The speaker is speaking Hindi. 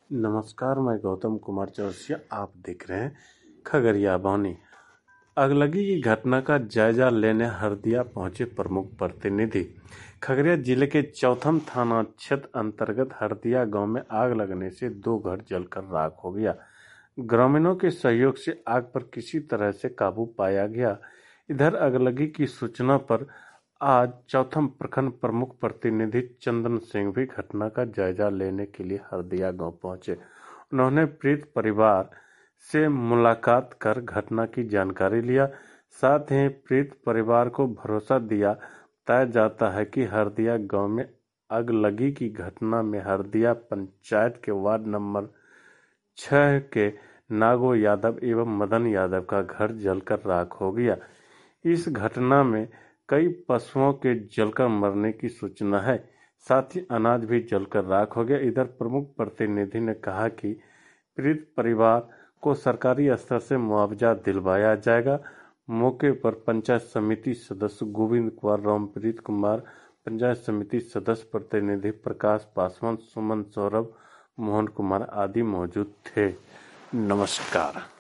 नमस्कार, मैं गौतम कुमार चौरसिया। आप देख रहे हैं खगड़िया बौनी। अगलगी की घटना का जायजा लेने हरदिया पहुंचे प्रमुख प्रतिनिधि। खगड़िया जिले के चौथम थाना क्षेत्र अंतर्गत हरदिया गांव में आग लगने से 2 घर जलकर राख हो गया। ग्रामीणों के सहयोग से आग पर किसी तरह से काबू पाया गया। इधर अगलगी की सूचना पर आज चौथम प्रखंड प्रमुख प्रतिनिधि चंदन सिंह भी घटना का जायजा लेने के लिए हरदिया गांव पहुंचे। उन्होंने पीड़ित परिवार से मुलाकात कर घटना की जानकारी लिया। साथ ही पीड़ित परिवार को भरोसा दिया। बताया जाता है कि हरदिया गांव में अगलगी की घटना में हरदिया पंचायत के वार्ड नंबर 6 के नागो यादव एवं मदन यादव का घर जलकर राख हो गया। इस घटना में कई पशुओं के जलकर मरने की सूचना है। साथ ही अनाज भी जलकर राख हो गया। इधर प्रमुख प्रतिनिधि ने कहा कि पीड़ित परिवार को सरकारी स्तर से मुआवजा दिलवाया जाएगा। मौके पर पंचायत समिति सदस्य गोविंद कुमार, रामप्रीत कुमार, पंचायत समिति सदस्य प्रतिनिधि प्रकाश पासवान, सुमन, सौरभ, मोहन कुमार आदि मौजूद थे। नमस्कार।